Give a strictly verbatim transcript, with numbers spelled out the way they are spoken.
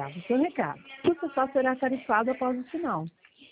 gravo seu recado. O total será tarifado após o sinal.